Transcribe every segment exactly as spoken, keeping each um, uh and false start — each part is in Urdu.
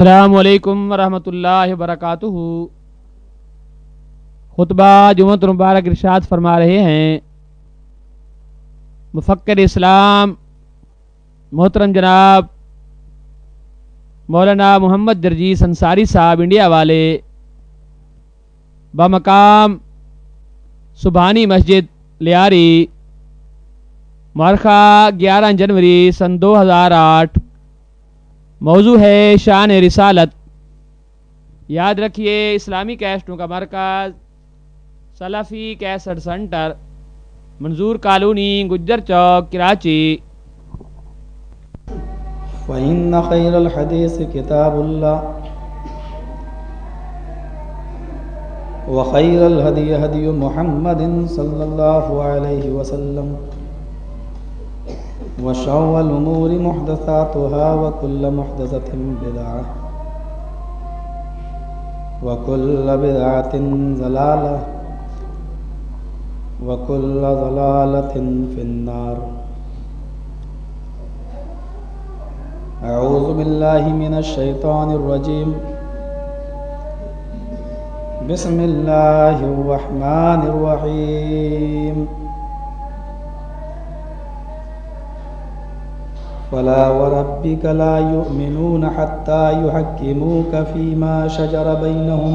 السلام علیکم ورحمۃ اللہ وبرکاتہ۔ خطبہ جمعۃ المبارک ارشاد فرما رہے ہیں مفکر اسلام محترم جناب مولانا محمد درجیس انصاری صاحب انڈیا والے بمقام سبحانی مسجد لیاری، مورخہ گیارہ جنوری سن دو ہزار آٹھ۔ موضوع ہے شان رسالت۔ یاد رکھیے اسلامی کیسٹوں کا مرکز Salafi cassette centre, Manzoor colony, Gujjar Chowk, Karachi. فإن خير الحديث كتاب الله وخير الهدي هدي محمد صلى الله عليه وسلم وشر الأمور محدثاتها وكل محدثة بدعة وكل بدعة ضلالة وكل ضلالة في النار۔ أعوذ بالله من الشيطان الرجيم، بسم الله الرحمن الرحيم۔ فلا وربك لا يؤمنون حتى يحكموك فيما شجر بينهم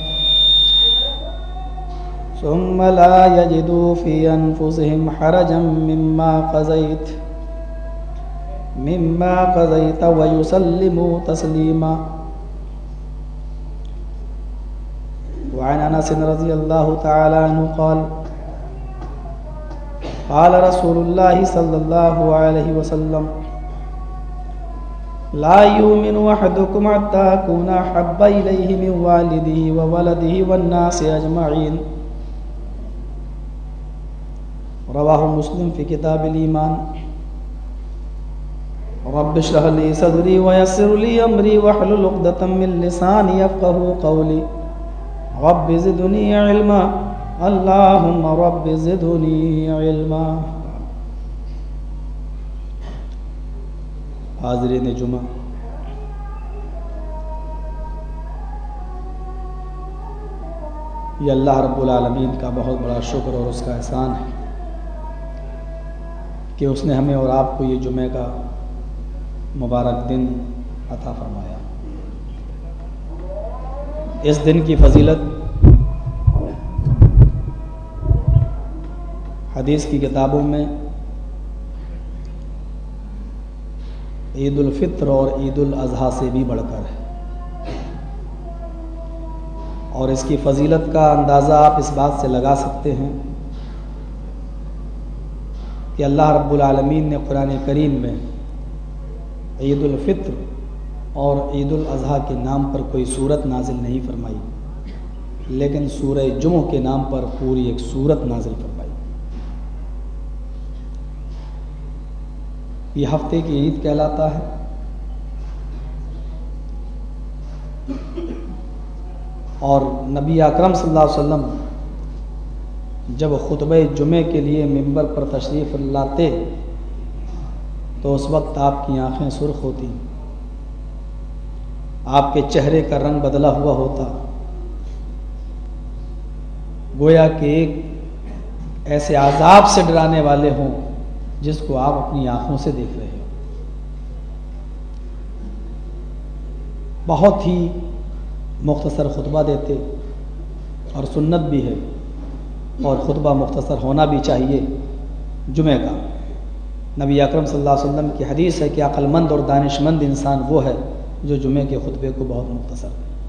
ثم لا يجدوا في أنفسهم حرجا مما قضيت مما قضيت ويسلموا تسليما۔ وعن أنس رضي الله تعالى عنه قال قال رسول الله صلى الله عليه وسلم لا يؤمن أحدكم حتى أكون أحب إليه من والده وولده والناس أجمعين۔ رواه مسلم في كتاب الإيمان۔ رب اشرح لي صدري ويسر لي أمري واحلل عقدة من لساني يفقهوا قولي رب زدني علما اللهم رب زدني علما۔ حاضرین جمعہ، یہ اللہ رب العالمین کا بہت بڑا شکر اور اس کا احسان ہے کہ اس نے ہمیں اور آپ کو یہ جمعہ کا مبارک دن عطا فرمایا۔ اس دن کی فضیلت حدیث کی کتابوں میں عید الفطر اور عید الاضحیٰ سے بھی بڑھ کر ہے، اور اس کی فضیلت کا اندازہ آپ اس بات سے لگا سکتے ہیں کہ اللہ رب العالمین نے قرآن کریم میں عید الفطر اور عید الاضحیٰ کے نام پر کوئی سورت نازل نہیں فرمائی، لیکن سورہ جمعہ کے نام پر پوری ایک سورت نازل فرمائی۔ یہ ہفتے کی عید کہلاتا ہے، اور نبی اکرم صلی اللہ علیہ وسلم جب خطبہ جمعے کے لیے ممبر پر تشریف لاتے تو اس وقت آپ کی آنکھیں سرخ ہوتی، آپ کے چہرے کا رنگ بدلا ہوا ہوتا، گویا کہ ایک ایسے عذاب سے ڈرانے والے ہوں جس کو آپ اپنی آنکھوں سے دیکھ رہے ہو۔ بہت ہی مختصر خطبہ دیتے، اور سنت بھی ہے اور خطبہ مختصر ہونا بھی چاہیے جمعہ کا۔ نبی اکرم صلی اللہ علیہ وسلم کی حدیث ہے کہ عقل مند اور دانش مند انسان وہ ہے جو جمعے کے خطبے کو بہت مختصر۔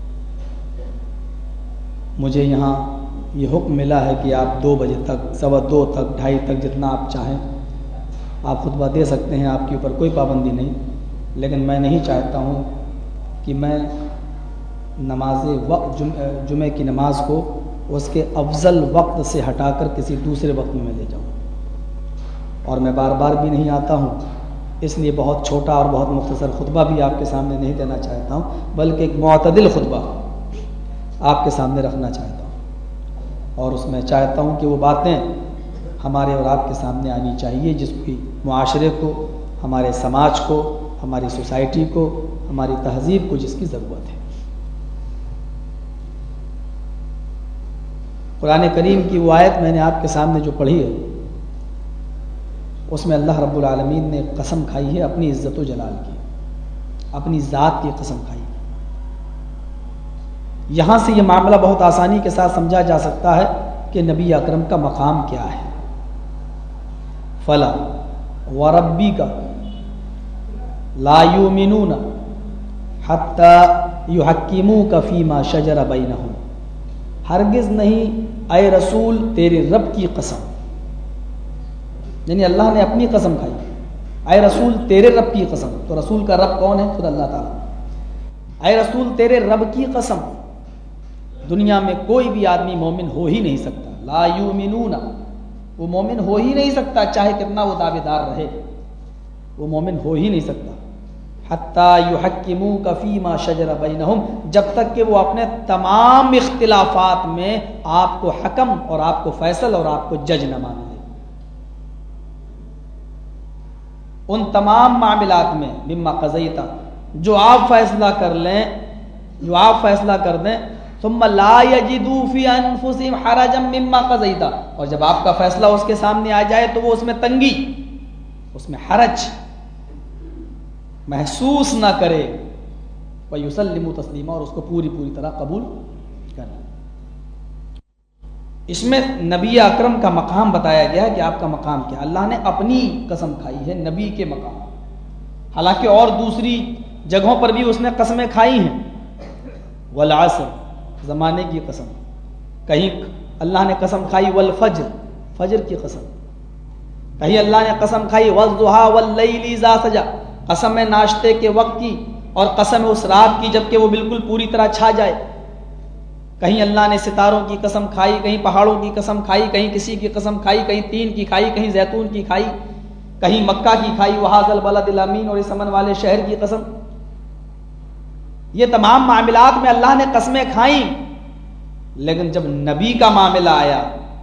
مجھے یہاں یہ حکم ملا ہے کہ آپ دو بجے تک، سوا دو تک، ڈھائی تک، جتنا آپ چاہیں آپ خطبہ دے سکتے ہیں، آپ کے اوپر کوئی پابندی نہیں، لیکن میں نہیں چاہتا ہوں کہ میں نماز وقت جمعے کی نماز کو اس کے افضل وقت سے ہٹا کر کسی دوسرے وقت میں لے جاؤں، اور میں بار بار بھی نہیں آتا ہوں، اس لیے بہت چھوٹا اور بہت مختصر خطبہ بھی آپ کے سامنے نہیں دینا چاہتا ہوں، بلکہ ایک معتدل خطبہ آپ کے سامنے رکھنا چاہتا ہوں، اور اس میں چاہتا ہوں کہ وہ باتیں ہمارے اور آپ کے سامنے آنی چاہیے جس کی معاشرے کو، ہمارے سماج کو، ہماری سوسائٹی کو، ہماری تہذیب کو جس کی ضرورت ہے۔ قرآن کریم کی وہ آیت میں نے آپ کے سامنے جو پڑھی ہے، اس میں اللہ رب العالمین نے قسم کھائی ہے اپنی عزت و جلال کی، اپنی ذات کی قسم کھائی۔ یہاں سے یہ معاملہ بہت آسانی کے ساتھ سمجھا جا سکتا ہے کہ نبی اکرم کا مقام کیا ہے۔ فلا وربی کا لا یؤمنون حتی یحکموک فیما شجر بینہم، ہرگز نہیں اے رسول تیرے رب کی قسم، یعنی اللہ نے اپنی قسم کھائی، اے رسول تیرے رب کی قسم، تو رسول کا رب کون ہے؟ خود اللہ تعالیٰ۔ اے رسول تیرے رب کی قسم، دنیا میں کوئی بھی آدمی مومن ہو ہی نہیں سکتا، لا یؤمنون، وہ مومن ہو ہی نہیں سکتا، چاہے کتنا وہ دعوے دار رہے، وہ مومن ہو ہی نہیں سکتا۔ حتی یحکموک فیما شجر بینہم، جب تک کہ وہ اپنے تمام اختلافات میں آپ کو حکم اور آپ کو فیصل اور آپ کو جج نہ مان لے۔ ان تمام معاملات میں مما قضیت، جو آپ فیصلہ کر لیں، جو آپ فیصلہ کر دیں، ثم لا یجدوا فی انفسہم حرجا مما قضیت، اور جب آپ کا فیصلہ اس کے سامنے آ جائے تو وہ اس میں تنگی، اس میں حرج محسوس نہ کرے، وَيُسَلِّمُ تسلیما، اور اس کو پوری پوری طرح قبول کرے۔ اس میں نبی اکرم کا مقام بتایا گیا ہے کہ آپ کا مقام کیا۔ اللہ نے اپنی قسم کھائی ہے نبی کے مقام، حالانکہ اور دوسری جگہوں پر بھی اس نے قسمیں کھائی ہیں، والعصر، زمانے کی قسم، کہیں اللہ نے قسم کھائی والفجر، فجر کی قسم، کہیں اللہ نے قسم کھائی والضحیٰ واللیل اذا سجی، قسم ہے ناشتے کے وقت کی، اور قسم ہے اس رات کی جب کہ وہ بالکل پوری طرح چھا جائے۔ کہیں اللہ نے ستاروں کی قسم کھائی، کہیں پہاڑوں کی قسم کھائی، کہیں کسی کی قسم کھائی، کہیں تین کی کھائی، کہیں زیتون کی کھائی، کہیں مکہ کی کھائی، وہذا البلد الامین، اور اس امن والے شہر کی قسم۔ یہ تمام معاملات میں اللہ نے قسمیں کھائیں، لیکن جب نبی کا معاملہ آیا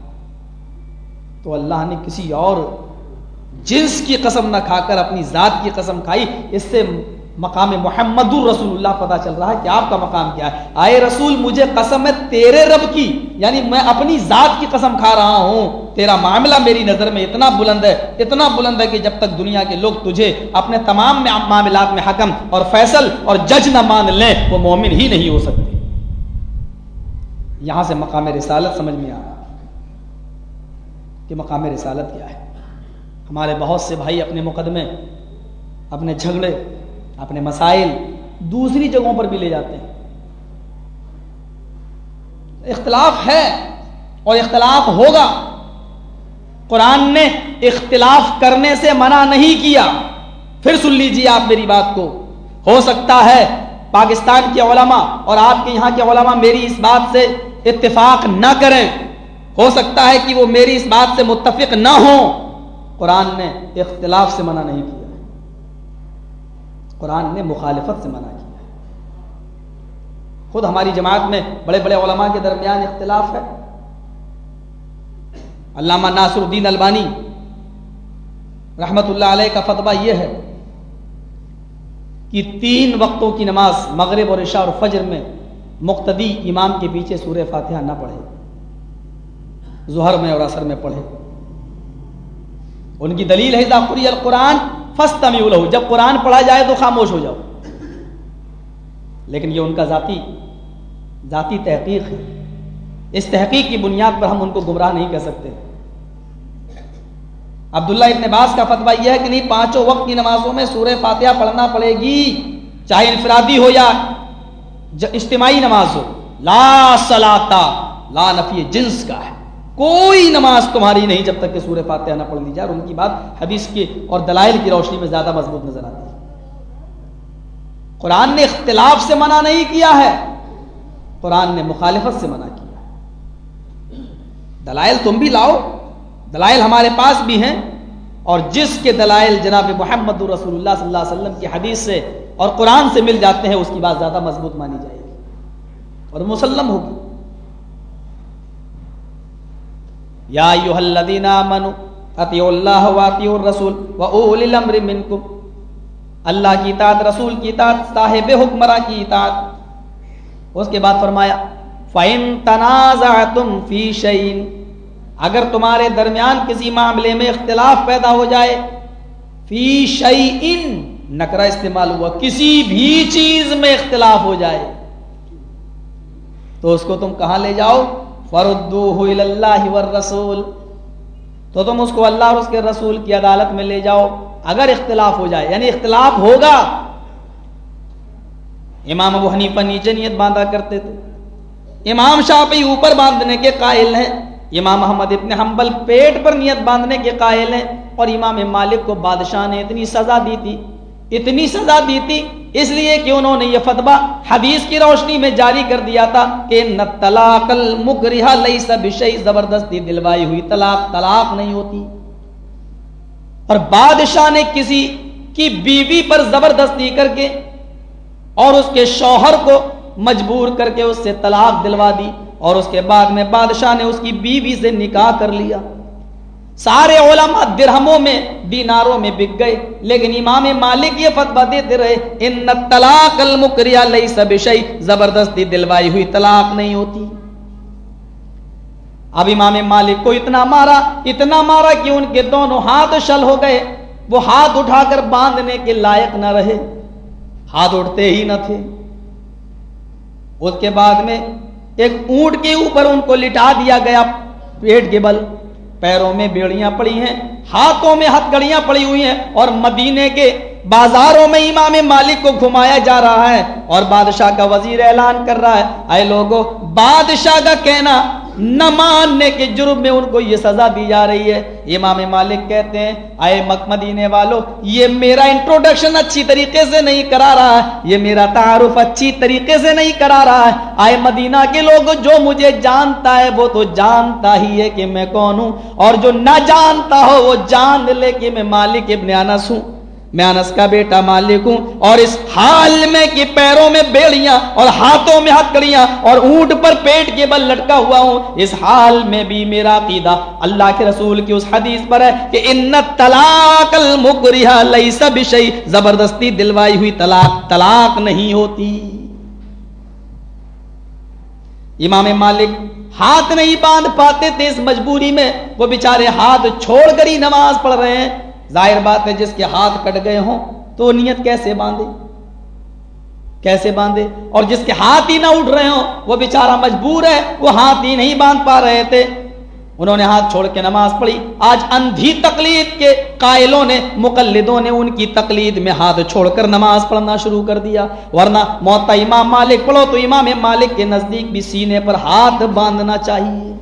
تو اللہ نے کسی اور جنس کی قسم نہ کھا کر اپنی ذات کی قسم کھائی۔ اس سے مقام محمد الرسول اللہ پتہ چل رہا ہے کہ آپ کا مقام کیا ہے۔ آئے رسول مجھے قسم ہے تیرے رب کی، یعنی میں اپنی ذات کی قسم کھا رہا ہوں، تیرا معاملہ میری نظر میں اتنا بلند ہے، اتنا بلند ہے کہ جب تک دنیا کے لوگ تجھے اپنے تمام معاملات میں حکم اور فیصل اور جج نہ مان لیں، وہ مومن ہی نہیں ہو سکتے۔ یہاں سے مقام رسالت سمجھ میں آ رہا کہ مقام رسالت کیا ہے۔ ہمارے بہت سے بھائی اپنے مقدمے، اپنے جھگڑے، اپنے مسائل دوسری جگہوں پر بھی لے جاتے ہیں۔ اختلاف ہے اور اختلاف ہوگا، قرآن نے اختلاف کرنے سے منع نہیں کیا۔ پھر سن لیجیے آپ میری بات کو، ہو سکتا ہے پاکستان کے علماء اور آپ کے یہاں کے علماء میری اس بات سے اتفاق نہ کریں، ہو سکتا ہے کہ وہ میری اس بات سے متفق نہ ہوں، قرآن نے اختلاف سے منع نہیں کیا، قرآن نے مخالفت سے منع کیا۔ خود ہماری جماعت میں بڑے بڑے علماء کے درمیان اختلاف ہے۔ علامہ ناصر الدین البانی رحمت اللہ علیہ کا فتویٰ یہ ہے کہ تین وقتوں کی نماز مغرب اور عشاء اور فجر میں مقتدی امام کے پیچھے سورہ فاتحہ نہ پڑھے، ظہر میں اور عصر میں پڑھے۔ ان کی دلیل ہے اذا قرئ القرآن فاستمعوا له، جب قرآن پڑھا جائے تو خاموش ہو جاؤ۔ لیکن یہ ان کا ذاتی ذاتی تحقیق ہے، اس تحقیق کی بنیاد پر ہم ان کو گمراہ نہیں کر سکتے۔ عبداللہ ابن عباس کا فتویٰ یہ ہے کہ نہیں، پانچوں وقت کی نمازوں میں سورہ فاتحہ پڑھنا پڑے گی، چاہے انفرادی ہو یا اجتماعی نماز ہو۔ لا صلاۃ، لا نفی جنس کا ہے، کوئی نماز تمہاری نہیں جب تک کہ سورہ فاتحہ نہ پڑھ لی جائے۔ اور ان کی بات حدیث کی اور دلائل کی روشنی میں زیادہ مضبوط نظر آتی ہے۔ قرآن نے اختلاف سے منع نہیں کیا ہے، قرآن نے مخالفت سے منع کیا ہے۔ دلائل تم بھی لاؤ، دلائل ہمارے پاس بھی ہیں، اور جس کے دلائل جناب محمد رسول اللہ صلی اللہ علیہ وسلم کی حدیث سے اور قرآن سے مل جاتے ہیں، اس کی بات زیادہ مضبوط مانی جائے گی اور مسلم ہوگی۔ یا ایھا الذین آمنوا اطیعوا اللہ واطیعوا الرسول واولی الامر منکم، اللہ کی اطاعت، رسول کی اطاعت، صاحب حکمراں کی اطاعت۔ اس کے بعد فرمایا فَإِن تَنَازَعْتُمْ فِي شَيْءٍ، اگر تمہارے درمیان کسی معاملے میں اختلاف پیدا ہو جائے، فی شیء نکرہ استعمال ہوا، کسی بھی چیز میں اختلاف ہو جائے تو اس کو تم کہاں لے جاؤ؟ فَرُدُّوهُ إِلَى اللَّهِ وَالرَّسُولِ، تو تم اس کو اللہ اور اس کے رسول کی عدالت میں لے جاؤ۔ اگر اختلاف ہو جائے، یعنی اختلاف ہوگا۔ امام ابو حنیفہ نیچے نیت باندھا کرتے تھے، امام شافعی اوپر باندھنے کے قائل ہیں، امام احمد ابن حنبل پیٹ پر نیت باندھنے کے قائل ہیں، اور امام مالک کو بادشاہ نے اتنی سزا دی تھی، اتنی سزا دی تھی اس لیے کہ انہوں نے یہ فتویٰ حدیث کی روشنی میں جاری کر دیا تھا کہ ان طلاق المکرہ لیس بشیء، زبردستی دلوائی ہوئی طلاق طلاق نہیں ہوتی۔ اور بادشاہ نے کسی کی بیوی پر زبردستی کر کے اور اس کے شوہر کو مجبور کر کے اس سے طلاق دلوا دی، اور اس کے بعد میں بادشاہ نے اس کی بیوی سے نکاح کر لیا۔ سارے علماء درہموں میں دیناروں میں بک گئے، لیکن امام مالک یہ فتویٰ دیتے رہے ان الطلاق المکرہ لیس بشیء، زبردستی دلوائی ہوئی طلاق نہیں ہوتی۔ اب امام مالک کو اتنا مارا اتنا مارا کہ ان کے دونوں ہاتھ شل ہو گئے، وہ ہاتھ اٹھا کر باندھنے کے لائق نہ رہے، ہاتھ اٹھتے ہی نہ تھے۔ اس کے بعد میں ایک اونٹ کے اوپر ان کو لٹا دیا گیا پیٹ کے بل، پیروں میں بیڑیاں پڑی ہیں، ہاتھوں میں ہتھکڑیاں پڑی ہوئی ہیں، اور مدینے کے بازاروں میں امام مالک کو گھمایا جا رہا ہے، اور بادشاہ کا وزیر اعلان کر رہا ہے اے لوگو، بادشاہ کا کہنا نہ ماننے کے جرم میں ان کو یہ سزا دی جا رہی ہے۔ امام مالک کہتے ہیں اے مدینے والو، یہ میرا انٹروڈکشن اچھی طریقے سے نہیں کرا رہا ہے، یہ میرا تعارف اچھی طریقے سے نہیں کرا رہا ہے۔ اے مدینہ کے لوگ، جو مجھے جانتا ہے وہ تو جانتا ہی ہے کہ میں کون ہوں، اور جو نہ جانتا ہو وہ جان لے کہ میں مالک ابن انس ہوں، میں انس کا بیٹا مالک ہوں، اور اس حال میں کہ پیروں میں بیڑیاں اور ہاتھوں میں ہتھکڑیاں اور اونٹ پر پیٹ کے بل لٹکا ہوا ہوں، اس حال میں بھی میرا عقیدہ اللہ کے رسول کی اس حدیث پر ہے کہ ان الطلاق المکرہ لیس بشیء، زبردستی دلوائی ہوئی طلاق طلاق نہیں ہوتی۔ امام مالک ہاتھ نہیں باندھ پاتے تھے، اس مجبوری میں وہ بیچارے ہاتھ چھوڑ کر ہی نماز پڑھ رہے ہیں۔ ظاہر بات ہے جس کے ہاتھ کٹ گئے ہوں تو نیت کیسے باندھے کیسے باندھے اور جس کے ہاتھ ہی نہ اٹھ رہے ہوں وہ بیچارہ مجبور ہے، وہ ہاتھ ہی نہیں باندھ پا رہے تھے، انہوں نے ہاتھ چھوڑ کے نماز پڑھی۔ آج اندھی تقلید کے قائلوں نے، مقلدوں نے ان کی تقلید میں ہاتھ چھوڑ کر نماز پڑھنا شروع کر دیا، ورنہ موطا امام مالک پڑھو تو امام مالک کے نزدیک بھی سینے پر ہاتھ باندھنا چاہیے۔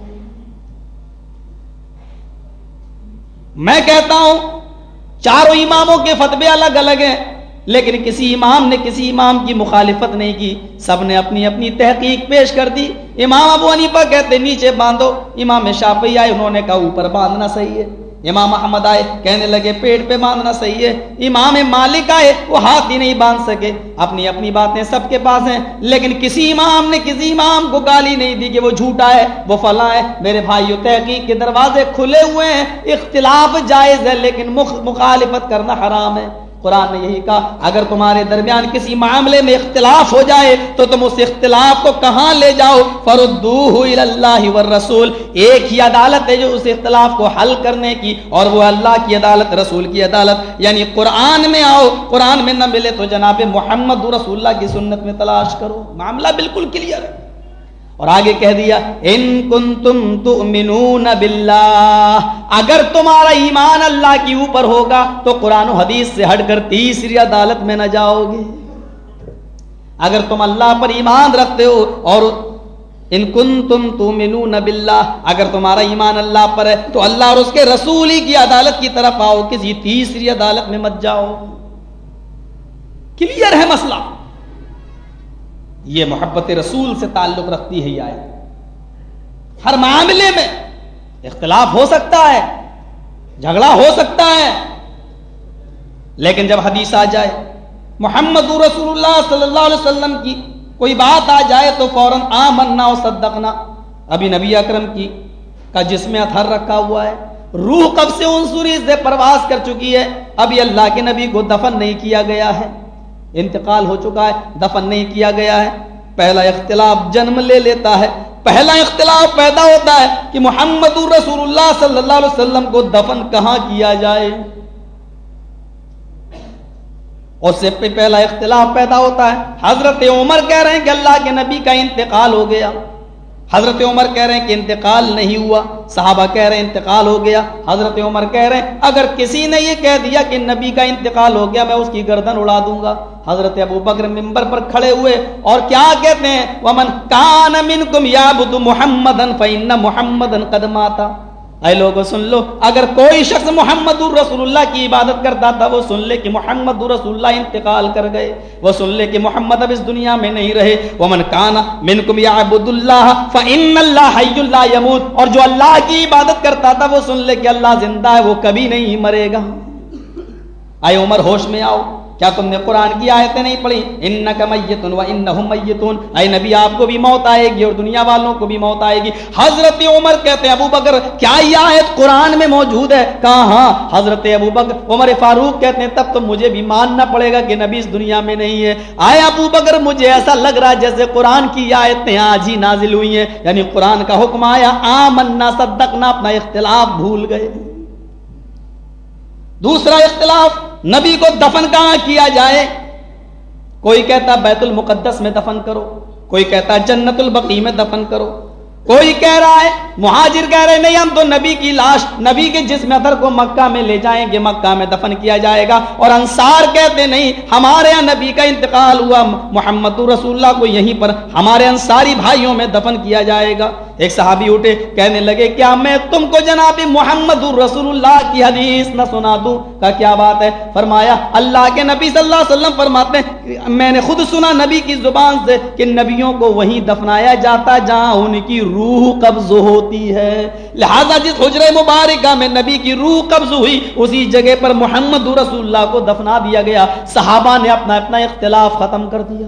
میں کہتا ہوں چاروں اماموں کے فتوے الگ الگ ہیں، لیکن کسی امام نے کسی امام کی مخالفت نہیں کی، سب نے اپنی اپنی تحقیق پیش کر دی۔ امام ابو حنیفہ کہتے نیچے باندھو، امام شافعی آئے انہوں نے کہا اوپر باندھنا صحیح ہے، امام احمد آئے کہنے لگے پیٹ پہ باندھنا صحیح ہے، امام مالک آئے وہ ہاتھ ہی نہیں باندھ سکے۔ اپنی اپنی باتیں سب کے پاس ہیں، لیکن کسی امام نے کسی امام کو گالی نہیں دی کہ وہ جھوٹا ہے، وہ فلاں ہے۔ میرے بھائیو، تحقیق کے دروازے کھلے ہوئے ہیں، اختلاف جائز ہے لیکن مخالفت کرنا حرام ہے۔ قرآن نے یہی کہا اگر تمہارے درمیان کسی معاملے میں اختلاف ہو جائے تو تم اس اختلاف کو کہاں لے جاؤ؟ فردوہ الی اللہ والرسول، ایک ہی عدالت ہے جو اس اختلاف کو حل کرنے کی، اور وہ اللہ کی عدالت، رسول کی عدالت، یعنی قرآن میں آؤ۔ قرآن میں نہ ملے تو جناب محمد رسول اللہ کی سنت میں تلاش کرو، معاملہ بالکل کلیئر ہے۔ اور آگے کہہ دیا ان کنتم تؤمنون باللہ، اگر تمہارا ایمان اللہ کے اوپر ہوگا تو قرآن و حدیث سے ہٹ کر تیسری عدالت میں نہ جاؤ گے۔ اگر تم اللہ پر ایمان رکھتے ہو، اور ان کنتم تؤمنون باللہ، اگر تمہارا ایمان اللہ پر ہے تو اللہ اور اس کے رسول ہی کی عدالت کی طرف آؤ، کسی تیسری عدالت میں مت جاؤ۔ کلیئر ہے مسئلہ، یہ محبت رسول سے تعلق رکھتی ہے۔ یہ آیت ہر معاملے میں اختلاف ہو سکتا ہے، جھگڑا ہو سکتا ہے، لیکن جب حدیث آ جائے محمد رسول اللہ صلی اللہ علیہ وسلم کی کوئی بات آ جائے تو فوراً آمنا و صدقنا۔ ابھی نبی اکرم کی کا جسم اطہر رکھا ہوا ہے، روح کب سے عنصری سے پرواز کر چکی ہے، ابھی اللہ کے نبی کو دفن نہیں کیا گیا ہے، انتقال ہو چکا ہے، دفن نہیں کیا گیا ہے۔ پہلا اختلاف جنم لے لیتا ہے، پہلا اختلاف پیدا ہوتا ہے کہ محمد رسول اللہ صلی اللہ علیہ وسلم کو دفن کہاں کیا جائے، اس سے پہلا اختلاف پیدا ہوتا ہے۔ حضرت عمر کہہ رہے ہیں کہ اللہ کے نبی کا انتقال ہو گیا، حضرت عمر کہہ رہے ہیں کہ انتقال نہیں ہوا، صحابہ کہہ رہے ہیں انتقال ہو گیا۔ حضرت عمر کہہ رہے ہیں اگر کسی نے یہ کہہ دیا کہ نبی کا انتقال ہو گیا میں اس کی گردن اڑا دوں گا۔ حضرت ابو بکر منبر پر کھڑے ہوئے اور کیا کہتے ہیں، وَمَنْ كَانَ مِنْكُمْ يَعْبُدُ مُحَمَّدًا فَإِنَّ مُحَمَّدًا قَدْ مَاتَ۔ اے لوگوں سن لو، اگر کوئی شخص محمد رسول اللہ کی عبادت کرتا تھا وہ سن لے کہ محمد رسول اللہ انتقال کر گئے، وہ سن لے کہ محمد اب اس دنیا میں نہیں رہے۔ وَمَنْ كَانَ مِنْكُمْ يَعْبُدُ اللَّهَ فَإِنَّ اللَّهَ حَيٌّ لَا يَمُوتُ، اور جو اللہ کی عبادت کرتا تھا وہ سن لے کہ اللہ زندہ ہے، وہ کبھی نہیں مرے گا۔ اے عمر ہوش میں آؤ، کیا تم نے قرآن کی آیتیں نہیں پڑھی، انک میت و انہم میتون، اے نبی آپ کو بھی موت آئے گی اور دنیا والوں کو بھی موت آئے گی۔ حضرت عمر کہتے ہیں ابو بکر کیا یہ آیت قرآن میں موجود ہے؟ کہا ہاں۔ حضرت ابو بکر عمر فاروق کہتے ہیں تب تو مجھے بھی ماننا پڑے گا کہ نبی اس دنیا میں نہیں ہے۔ آئے ابو بکر مجھے ایسا لگ رہا ہے جیسے قرآن کی آیتیں آج ہی نازل ہوئی ہیں، یعنی قرآن کا حکم آیا آمنا صدقنا، اپنا اختلاف بھول گئے۔ دوسرا اختلاف، نبی کو دفن کہاں کیا جائے؟ کوئی کہتا بیت المقدس میں دفن کرو، کوئی کہتا جنت البقیع میں دفن کرو، کوئی کہہ رہا ہے، مہاجر کہہ رہے نہیں ہم تو نبی کی لاش، نبی کے جسم اطہر کو مکہ میں لے جائیں گے، مکہ میں دفن کیا جائے گا، اور انصار کہتے نہیں ہمارے یہاں نبی کا انتقال ہوا، محمد رسول اللہ کو یہیں پر ہمارے انصاری بھائیوں میں دفن کیا جائے گا۔ ایک صحابی اٹھے کہنے لگے کیا میں تم کو جناب محمد رسول اللہ کی حدیث نہ سنا دوں؟ کہا کیا بات ہے؟ فرمایا اللہ کے نبی صلی اللہ علیہ وسلم فرماتے ہیں میں نے خود سنا نبی کی زبان سے کہ نبیوں کو وہیں دفنایا جاتا جہاں ان کی روح قبض ہوتی ہے، لہذا جس حجرہ مبارکہ میں نبی کی روح قبض ہوئی اسی جگہ پر محمد رسول اللہ کو دفنا دیا گیا۔ صحابہ نے اپنا اپنا اختلاف ختم کر دیا۔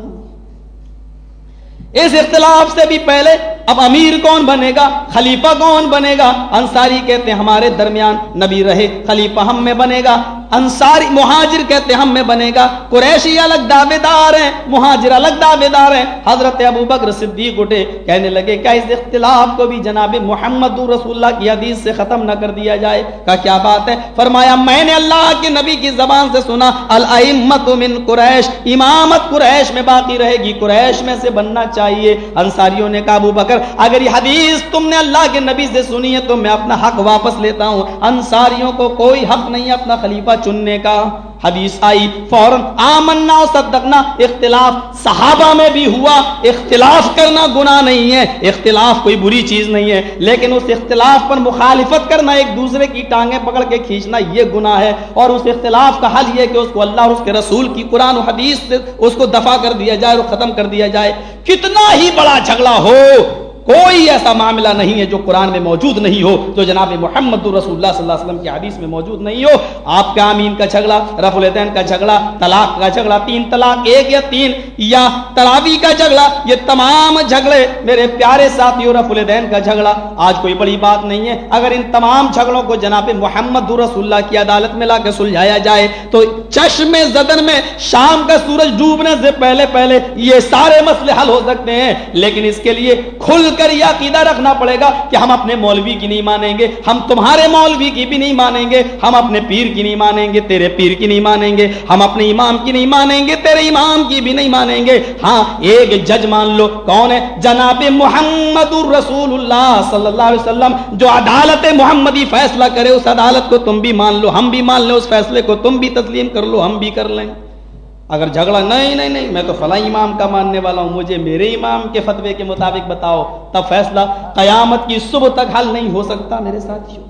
اس اختلاف سے بھی پہلے اب امیر کون بنے گا، خلیفہ کون بنے گا؟ انصاری کہتے ہیں ہمارے درمیان نبی رہے، خلیفہ ہم میں بنے گا۔ انصاری مہاجر کہتے ہیں ہم میں بنے گا۔ قریشی الگ دعوے دار ہیں، مہاجر الگ دعوے دار ہیں۔ حضرت ابو بکر صدیق اٹھے کہنے لگے کیا اس اختلاف کو بھی جناب محمد رسول اللہ کی حدیث سے ختم نہ کر دیا جائے؟ کہا کیا بات ہے؟ فرمایا میں نے اللہ کے نبی کی زبان سے سنا الائمۃ من قریش، امامت قریش میں باقی رہے گی، قریش میں سے بننا چاہیے۔ انصاریوں نے کہا ابو بکر اگر یہ حدیث تم نے اللہ کے نبی سے سنی ہے تو میں اپنا حق واپس لیتا ہوں، انصاریوں کو کوئی حق نہیں اپنا خلیفہ چننے کا۔ حدیث آئی فوراً آمنا و صدقنا، اختلاف صحابہ میں بھی ہوا۔ اختلاف کرنا گناہ نہیں ہے، اختلاف کوئی بری چیز نہیں ہے، لیکن اس اختلاف پر مخالفت کرنا، ایک دوسرے کی ٹانگیں پکڑ کے کھینچنا یہ گناہ ہے، اور اس اختلاف کا حل یہ کہ اس کو اللہ اور اس کے رسول کی قرآن و حدیث سے اس کو دفع کر دیا جائے اور ختم کر دیا جائے۔ کتنا ہی بڑا جھگڑا ہو، کوئی ایسا معاملہ نہیں ہے جو قرآن میں موجود نہیں ہو، جو جناب محمد رسول اللہ صلی اللہ علیہ وسلم کی حدیث میں موجود نہیں ہو۔ آپ کا آمین کا جھگڑا، رفع الیدین کا جھگڑا، طلاق کا جھگڑا، تین طلاق ایک یا تین یا تراویح کا جھگڑا، یہ تمام جھگڑے میرے پیارے ساتھیوں، رفع الیدین کا جھگڑا آج کوئی بڑی بات نہیں ہے۔ اگر ان تمام جھگڑوں کو جناب محمد رسول اللہ کی عدالت میں لا کے سلجھایا جائے تو چشم زدن میں شام کا سورج ڈوبنے سے پہلے پہلے یہ سارے مسئلے حل ہو سکتے ہیں، لیکن اس کے لیے کھل کر یہ عقیدہ رکھنا پڑے گا کہ ہم اپنے مولوی کی نہیں مانیں گے، ہم تمہارے مولوی کی بھی نہیں مانیں گے، ہم اپنے پیر کی نہیں مانیں گے، تیرے پیر کی نہیں مانیں گے، ہم اپنے امام کی نہیں مانیں گے، تیرے امام کی بھی نہیں مانیں گے۔ ہاں ایک جج مان لو، کون ہے؟ جناب محمد رسول اللہ صلی اللہ علیہ وسلم، جو عدالت محمدی فیصلہ کرے اس عدالت کو تم بھی مان لو، ہم بھی مان لیں، اس فیصلے کو تم بھی تسلیم کر لو، ہم بھی کر لیں۔ اگر جھگڑا نہیں نہیں نہیں میں تو فلاں امام کا ماننے والا ہوں، مجھے میرے امام کے فتوے کے مطابق بتاؤ، تب فیصلہ قیامت کی صبح تک حل نہیں ہو سکتا میرے ساتھیوں۔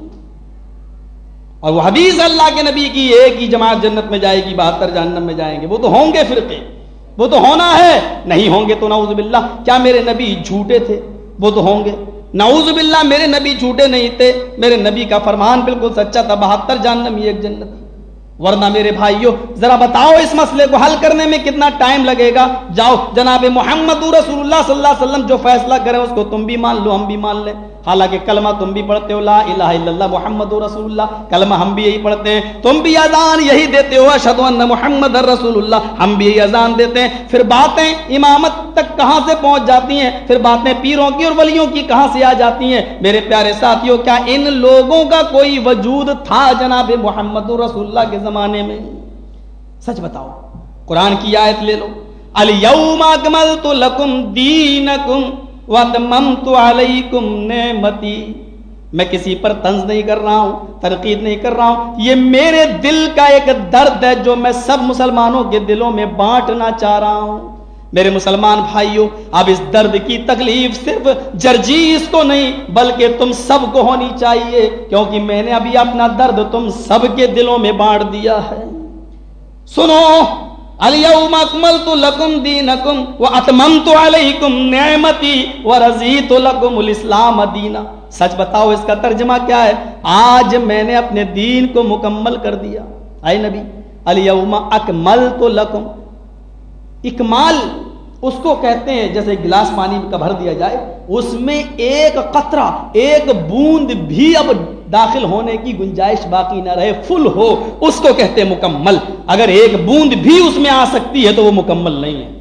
اور وہ حدیث اللہ کے نبی کی ایک ہی جماعت جنت میں جائے گی، بہتر جہنم میں جائیں گے۔ وہ تو ہوں گے فرقے، وہ تو ہونا ہے، نہیں ہوں گے تو نعوذ باللہ۔ کیا میرے نبی جھوٹے تھے؟ وہ تو ہوں گے، نعوذ باللہ میرے نبی جھوٹے نہیں تھے، میرے نبی کا فرمان بالکل سچا تھا، بہتر جہنم ایک جنت۔ ورنہ میرے بھائیوں ذرا بتاؤ اس مسئلے کو حل کرنے میں کتنا ٹائم لگے گا؟ جاؤ جناب محمد رسول اللہ صلی اللہ علیہ وسلم جو فیصلہ کرے اس کو تم بھی مان لو، ہم بھی مان لیں۔ حالانکہ کلمہ تم بھی پڑھتے ہو لا الہ الا اللہ محمد رسول اللہ، کلمہ ہم بھی یہی پڑھتے ہیں، تم بھی اذان یہی دیتے ہو اشہد ان محمد رسول اللہ، ہم بھی یہی اذان دیتے ہیں۔ پھر باتیں امامت تک کہاں سے پہنچ جاتی ہیں، پھر باتیں پیروں کی اور ولیوں کی کہاں سے آ جاتی ہیں؟ میرے پیارے ساتھیوں، کیا ان لوگوں کا کوئی وجود تھا جناب محمد رسول اللہ کے زمانے میں؟ سچ بتاؤ۔ قرآن کی آیت لے لو، الیوم اکملت لکم دینکم واتممت علیکم نعمتی۔ میں کسی پر طنز نہیں کر رہا ہوں، تنقید نہیں کر رہا ہوں، یہ میرے دل کا ایک درد ہے جو میں سب مسلمانوں کے دلوں میں بانٹنا چاہ رہا ہوں۔ میرے مسلمان بھائیوں، اب اس درد کی تکلیف صرف جرجیس کو نہیں بلکہ تم سب کو ہونی چاہیے، کیونکہ میں نے ابھی اپنا درد تم سب کے دلوں میں بانٹ دیا ہے۔ سنو، الیوم اکملت لکم دینکم واتممت علیکم نعمتی ورضیت لکم الاسلام دینا۔ سچ بتاؤ اس کا ترجمہ کیا ہے؟ آج میں نے اپنے دین کو مکمل کر دیا۔ اے نبی، الیوم اکملت لکم، اکمال اس کو کہتے ہیں جیسے گلاس پانی کا بھر دیا جائے، اس میں ایک قطرہ، ایک بوند بھی اب داخل ہونے کی گنجائش باقی نہ رہے، فل ہو، اس کو کہتے ہیں مکمل۔ اگر ایک بوند بھی اس میں آ سکتی ہے تو وہ مکمل نہیں ہے۔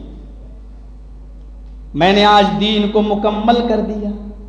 میں نے آج دین کو مکمل کر دیا۔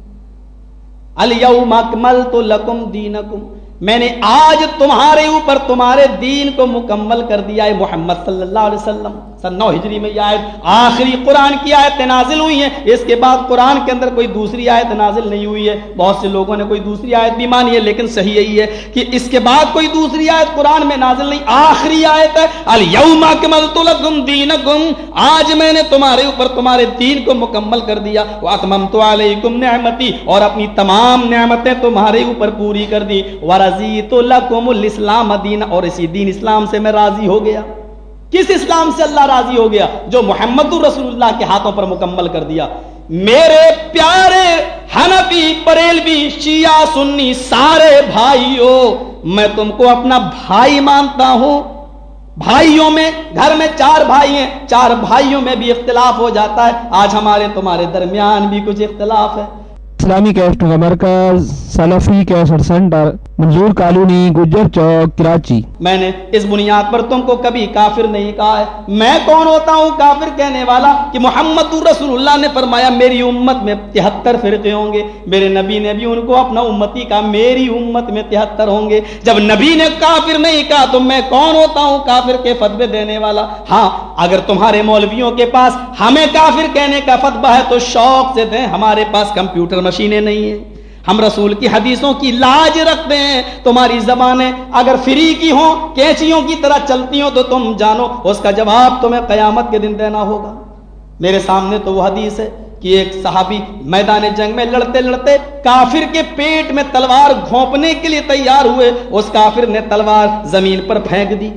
الیوم اکملت لکم دینکم، میں نے آج تمہارے اوپر تمہارے دین کو مکمل کر دیا ہے۔ محمد صلی اللہ علیہ وسلم سن نو ہجری میں یہ آیت آخری قرآن کی آیتیں نازل ہوئی ہیں، اس کے بعد قرآن کے اندر کوئی دوسری آیت نازل نہیں ہوئی ہے۔ بہت سے لوگوں نے کوئی دوسری آیت بھی مانی ہے، لیکن صحیح یہی ہے کہ اس کے بعد کوئی دوسری آیت قرآن میں نازل نہیں، آخری آیت ہے الیوم اکملت لکم دینکم، آج میں نے تمہارے اوپر تمہارے دین کو مکمل کر دیا، واتممت علیکم نعمتی، اور اپنی تمام نعمتیں تمہارے اوپر پوری کر دی، ورضیت لکم الاسلام دینا، اور اسی دین اسلام سے میں راضی ہو گیا۔ کس اسلام سے اللہ راضی ہو گیا؟ جو محمد رسول اللہ کے ہاتھوں پر مکمل کر دیا۔ میرے پیارے حنفی، بریلوی، شیعہ، سنی سارے بھائیوں، میں تم کو اپنا بھائی مانتا ہوں۔ بھائیوں میں، گھر میں چار بھائی ہیں، چار بھائیوں میں بھی اختلاف ہو جاتا ہے، آج ہمارے تمہارے درمیان بھی کچھ اختلاف ہے۔ اسلامی کیسٹوں کا مرکز Salafi cassette centre, Manzoor colony, Gujjar Chowk, Karachi. میں نے اس بنیاد پر تم کو کبھی کافر نہیں کہا ہے۔ میں کون ہوتا ہوں کافر کہنے والا؟ کہ محمد رسول اللہ نے فرمایا میری امت میں تہتر فرقے ہوں گے، میرے نبی نے بھی ان کو اپنا امتی کہا، میری امت میں تہتر ہوں گے۔ جب نبی نے کافر نہیں کہا تو میں کون ہوتا ہوں کافر کے فتوے دینے والا؟ ہاں، اگر تمہارے مولویوں کے پاس ہمیں کافر کہنے کا فتویٰ ہے تو شوق سے دیں، ہمارے پاس کمپیوٹر مشینیں نہیں ہیں، ہم رسول کی حدیثوں کی لاج رکھتے ہیں۔ تمہاری زبانیں اگر فری کی ہوں، کینچیوں کی طرح چلتی ہوں، تو تم جانو اس کا جواب تمہیں قیامت کے دن دینا ہوگا۔ میرے سامنے تو وہ حدیث ہے کہ ایک صحابی میدان جنگ میں لڑتے لڑتے کافر کے پیٹ میں تلوار گھونپنے کے لیے تیار ہوئے، اس کافر نے تلوار زمین پر پھینک دی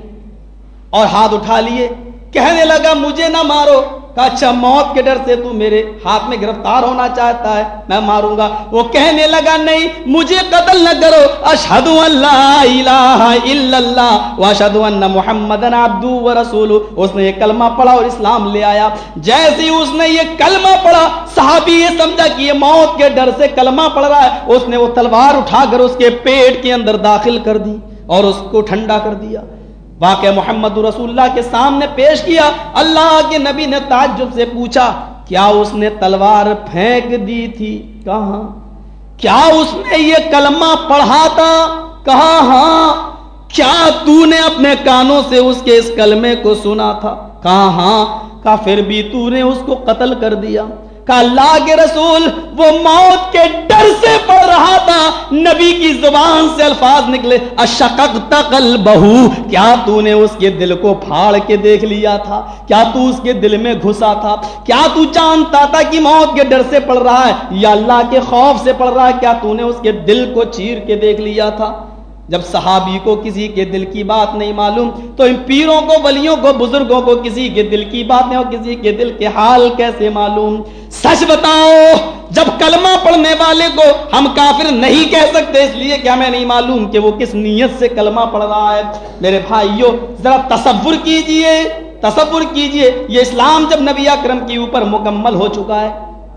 اور ہاتھ اٹھا لیے، کہنے لگا مجھے نہ مارو۔ کہا اچھا، موت کے ڈر سے تو میرے ہاتھ میں گرفتار ہونا چاہتا ہے، میں ماروں گا۔ وہ کہنے لگا نہیں، مجھے قتل نہ کرو، اشہد ان لا الہ الا اللہ واشہد ان محمدن عبدہ ورسولہ۔ اس نے یہ کلمہ پڑھا اور اسلام لے آیا۔ جیسے ہی اس نے یہ کلمہ پڑھا، صحابی یہ سمجھا کہ یہ موت کے ڈر سے کلمہ پڑھ رہا ہے، اس نے وہ تلوار اٹھا کر اس کے پیٹ کے اندر داخل کر دی اور اس کو ٹھنڈا کر دیا۔ واقعہ محمد رسول اللہ کے سامنے پیش کیا۔ اللہ کے نبی نے تعجب سے پوچھا، کیا اس نے تلوار پھینک دی تھی؟ کہا کیا اس نے یہ کلمہ پڑھا تھا؟ کہا ہاں۔ کیا تو نے اپنے کانوں سے اس کے اس کلمے کو سنا تھا؟ کہا ہاں۔ کہا پھر بھی تو نے اس کو قتل کر دیا؟ کہا اللہ کے رسول وہ موت کے ڈر سے پڑھ رہا تھا، نبی کی زبان سے الفاظ نکلے اشققت قلبہ، کیا تو نے اس کے دل کو پھاڑ کے دیکھ لیا تھا؟ کیا تو اس کے دل میں گھسا تھا؟ کیا تو جانتا تھا کہ موت کے ڈر سے پڑھ رہا ہے یا اللہ کے خوف سے پڑھ رہا ہے؟ کیا تو نے اس کے دل کو چیر کے دیکھ لیا تھا؟ جب صحابی کو کسی کے دل کی بات نہیں معلوم تو ان پیروں کو، ولیوں کو، بزرگوں کو کسی کے دل کی باتیں اور کسی کے دل کے حال کیسے معلوم؟ سچ بتاؤ، جب کلمہ پڑھنے والے کو ہم کافر نہیں کہہ سکتے اس لیے کہ ہمیں نہیں معلوم کہ وہ کس نیت سے کلمہ پڑھ رہا ہے۔ میرے بھائیوں، ذرا تصور کیجئے، تصور کیجئے یہ اسلام جب نبی اکرم کے اوپر مکمل ہو چکا ہے،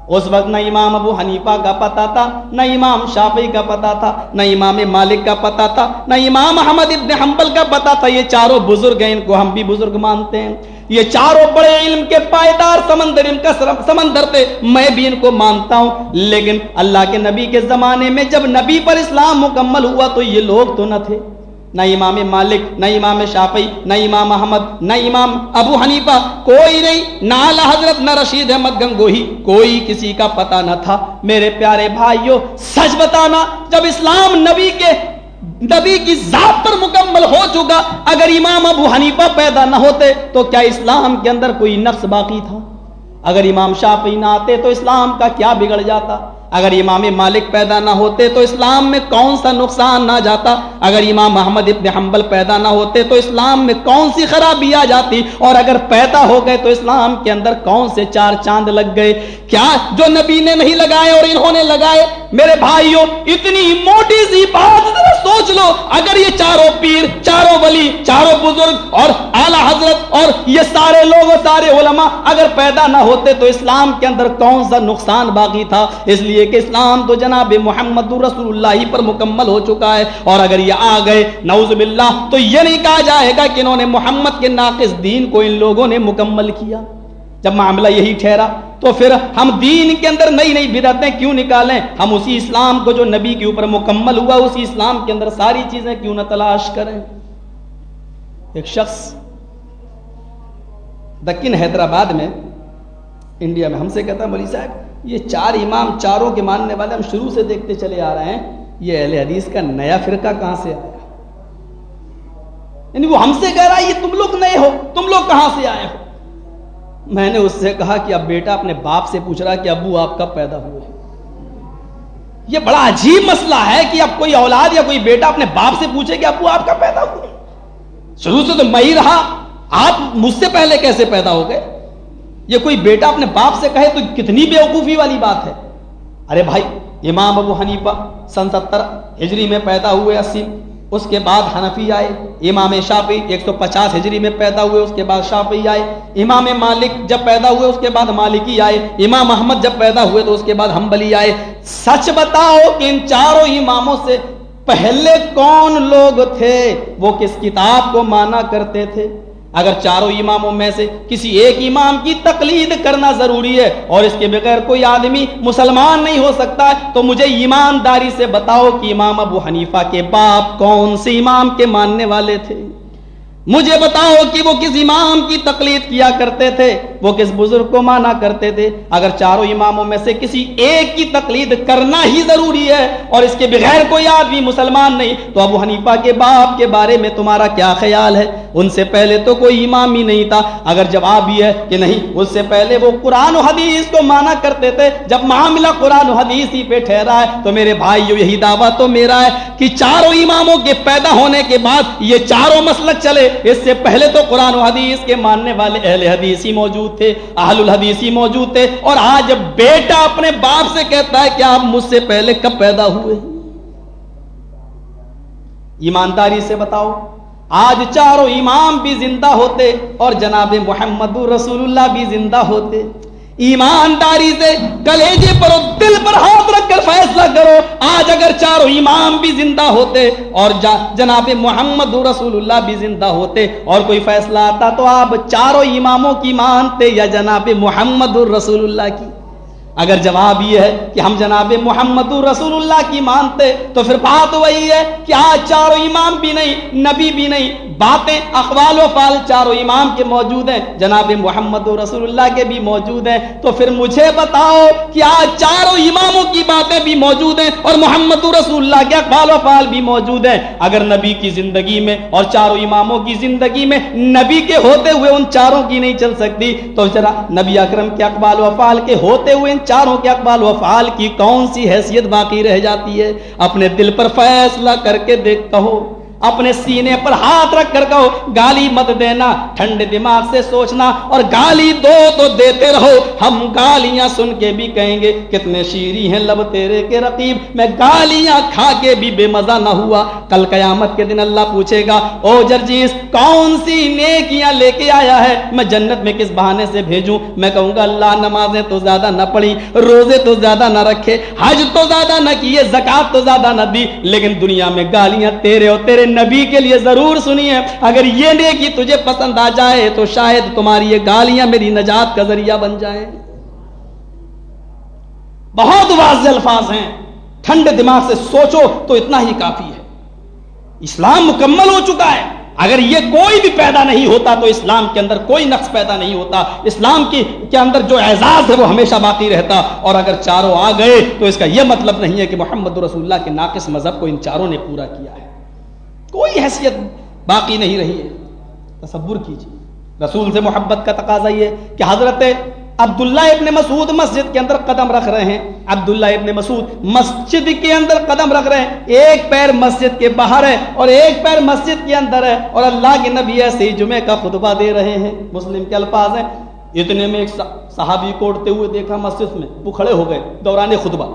اس وقت نہ امام ابو حنیفہ کا پتہ تھا، نہ امام شافعی کا پتہ تھا، نہ امام مالک کا پتہ تھا، نہ امام احمد ابن حنبل کا پتہ تھا۔ یہ چاروں بزرگ ہیں، ان کو ہم بھی بزرگ مانتے ہیں۔ یہ چاروں بڑے علم کے پائیدار سمندر ان کا سمندر تھے، میں بھی ان کو مانتا ہوں۔ لیکن اللہ کے نبی کے زمانے میں جب نبی پر اسلام مکمل ہوا تو یہ لوگ تو نہ تھے، نہ امام مالک، نہ امام شافعی، نہ امام احمد، نہ امام ابو حنیفہ، کوئی نہیں، نہ اعلی حضرت، نہ رشید احمد گنگوہی، کوئی کسی کا پتہ نہ تھا۔ میرے پیارے بھائیوں، سچ بتانا، جب اسلام نبی کے نبی کی ذات پر مکمل ہو چکا، اگر امام ابو حنیفہ پیدا نہ ہوتے تو کیا اسلام کے اندر کوئی نقص باقی تھا؟ اگر امام شافعی نہ آتے تو اسلام کا کیا بگڑ جاتا؟ اگر امام مالک پیدا نہ ہوتے تو اسلام میں کون سا نقصان نہ جاتا؟ اگر امام احمد ابن حنبل پیدا نہ ہوتے تو اسلام میں کون سی خرابی آ جاتی؟ اور اگر پیدا ہو گئے تو اسلام کے اندر کون سے چار چاند لگ گئے؟ کیا جو نبی نے نہیں لگائے اور انہوں نے لگائے؟ میرے بھائیوں، اتنی موٹی سی بات ذرا سوچ لو، اگر یہ چاروں پیر، چاروں ولی، چاروں بزرگ اور اعلی حضرت اور یہ سارے لوگ اور سارے علماء اگر پیدا نہ ہوتے تو اسلام کے اندر کون سا نقصان باقی تھا؟ اس لیے کہ اسلام تو جناب محمد رسول اللہ پر مکمل ہو چکا ہے، اور اگر یہ آ گئے نعوذ باللہ تو یہ نہیں کہا جائے گا کہ انہوں نے محمد کے ناقص دین کو ان لوگوں نے مکمل کیا۔ جب معاملہ یہی ٹھہرا تو پھر ہم دین کے اندر نئی نئی بدعتیں کیوں نکالیں؟ ہم اسی اسلام کو جو نبی کے اوپر مکمل ہوا اسی اسلام کے اندر ساری چیزیں کیوں نہ تلاش کریں؟ ایک شخص دکن حیدرآباد میں انڈیا میں ہم سے کہتا ہے، مولوی صاحب یہ چار امام چاروں کے ماننے والے ہم شروع سے دیکھتے چلے آ رہے ہیں، یہ اہل حدیث کا نیا فرقہ کہاں سے آیا؟ یعنی وہ ہم سے کہہ رہا ہے یہ تم لوگ نئے ہو، تم لوگ کہاں سے آئے ہو؟ میں نے اس سے کہا کہ اب بیٹا اپنے باپ سے پوچھ رہا کہ ابو آپ کب پیدا ہوئے؟ یہ بڑا عجیب مسئلہ ہے کہ اب کوئی اولاد یا کوئی بیٹا اپنے باپ سے پوچھے کہ ابو آپ کب پیدا ہوئے؟ شروع سے تو میں ہی رہا، آپ مجھ سے پہلے کیسے پیدا ہو گئے؟ یہ کوئی بیٹا اپنے باپ سے کہے تو کتنی بیوقوفی والی بات ہے۔ ارے بھائی، امام ابو حنیفہ سن ستر ہجری میں پیدا ہوئے، اسی، اس کے بعد حنفی آئے، امام شافعی ایک سو پچاس ہجری میں پیدا ہوئے، اس کے بعد شافعی آئے، امام مالک جب پیدا ہوئے اس کے بعد مالکی آئے، امام احمد جب پیدا ہوئے تو اس کے بعد حنبلی آئے۔ سچ بتاؤ کہ ان چاروں اماموں سے پہلے کون لوگ تھے؟ وہ کس کتاب کو مانا کرتے تھے؟ اگر چاروں اماموں میں سے کسی ایک امام کی تقلید کرنا ضروری ہے اور اس کے بغیر کوئی آدمی مسلمان نہیں ہو سکتا ہے تو مجھے ایمانداری سے بتاؤ کہ امام ابو حنیفہ کے باپ کون سے امام کے ماننے والے تھے؟ مجھے بتاؤ کہ وہ کس امام کی تقلید کیا کرتے تھے، وہ کس بزرگ کو مانا کرتے تھے؟ اگر چاروں اماموں میں سے کسی ایک کی تقلید کرنا ہی ضروری ہے اور اس کے بغیر کوئی آدمی مسلمان نہیں تو ابو حنیفہ کے باپ کے بارے میں تمہارا کیا خیال ہے؟ ان سے پہلے تو کوئی امام ہی نہیں تھا۔ اگر جواب یہ ہے کہ نہیں، اس سے پہلے وہ قرآن و حدیث کو مانا کرتے تھے، جب معاملہ قرآن و حدیث ہی پہ ٹھہرا ہے تو میرے بھائیو یہی دعویٰ تو میرا ہے کہ چاروں اماموں کے پیدا ہونے کے بعد یہ چاروں مسلک چلے، اس سے پہلے تو قرآن و حدیث کے ماننے والے اہل حدیث ہی موجود تھے، اہل الحدیث ہی موجود تھے، اور آج بیٹا اپنے باپ سے کہتا ہے کہ آپ مجھ سے پہلے کب پیدا ہوئے؟ ایمانداری سے بتاؤ، آج چاروں امام بھی زندہ ہوتے اور جناب محمد رسول اللہ بھی زندہ ہوتے، ایمانداری سے کلیجے پر اور دل پر ہاتھ رکھ کر فیصلہ کرو، آج اگر چاروں امام بھی زندہ ہوتے اور جناب محمد رسول اللہ بھی زندہ ہوتے اور کوئی فیصلہ آتا تو آپ چاروں اماموں کی مانتے یا جناب محمد رسول اللہ کی؟ اگر جواب یہ ہے کہ ہم جناب محمد رسول اللہ کی مانتے تو پھر بات وہی ہے کہ آج چاروں امام بھی نہیں، نبی بھی نہیں، باتیں، اقوال و فعال چاروں امام کے موجود ہیں، جناب محمد رسول اللہ کے بھی موجود ہیں، تو پھر مجھے بتاؤ کہ آج چاروں اماموں کی باتیں بھی موجود ہیں اور محمد رسول اللہ کے اقوال و فعال بھی موجود ہیں۔ اگر نبی کی زندگی میں اور چاروں اماموں کی زندگی میں نبی کے ہوتے ہوئے ان چاروں کی نہیں چل سکتی تو ذرا نبی اکرم کے اقوال و افعال کے ہوتے ہوئے ان چاروں کے اقوال و افعال کی کون سی حیثیت باقی رہ جاتی ہے؟ اپنے دل پر فیصلہ کر کے دیکھ، کہو اپنے سینے پر ہاتھ رکھ کر کہو گالی مت دینا, ٹھنڈے دماغ سے سوچنا, اور گالی دو تو دیتے رہو. ہم گالیاں سن کے بھی کہیں گے کتنے شیریں ہیں لب تیرے کے رقیب, میں گالیاں کھا کے بھی بے مزہ نہ ہوا. کل قیامت کے دن اللہ پوچھے گا او جرجیس کون سی نیکیاں لے کے آیا ہے, میں جنت میں کس بہانے سے بھیجوں؟ میں کہوں گا اللہ نمازیں تو زیادہ نہ پڑھی, روزے تو زیادہ نہ رکھے, حج تو زیادہ نہ کیے, زکات تو زیادہ نہ دی, لیکن دنیا میں گالیاں تیرے اور تیرے نبی کے لیے ضرور سنی ہے. اگر یہ نیکی تجھے پسند آ جائے تو شاید تمہاری یہ گالیاں میری نجات کا ذریعہ بن جائیں. بہت واضح الفاظ ہیں, ٹھنڈے دماغ سے سوچو تو اتنا ہی کافی ہے. اسلام مکمل ہو چکا ہے. اگر یہ کوئی بھی پیدا نہیں ہوتا تو اسلام کے اندر کوئی نقص پیدا نہیں ہوتا. اسلام کی کے اندر جو اعزاز ہے وہ ہمیشہ باقی رہتا. اور اگر چاروں آ گئے تو اس کا یہ مطلب نہیں ہے کہ محمد رسول اللہ کے ناقص مذہب کو ان چاروں نے پورا کیا ہے. کوئی حیثیت باقی نہیں رہی ہے. تصور کیجیے, رسول سے محبت کا تقاضا یہ کہ حضرت عبداللہ ابن مسعود مسجد کے اندر قدم رکھ رہے ہیں. عبداللہ ابن مسعود مسجد کے اندر قدم رکھ رہے ہیں, ایک پیر مسجد کے باہر ہے اور ایک پیر مسجد کے اندر ہے, اور اللہ کے نبی ایسے ہی جمعے کا خطبہ دے رہے ہیں. مسلم کے الفاظ ہیں, اتنے میں ایک صحابی کو اٹھتے ہوئے دیکھا مسجد میں, وہ کھڑے ہو گئے دوران خطبہ.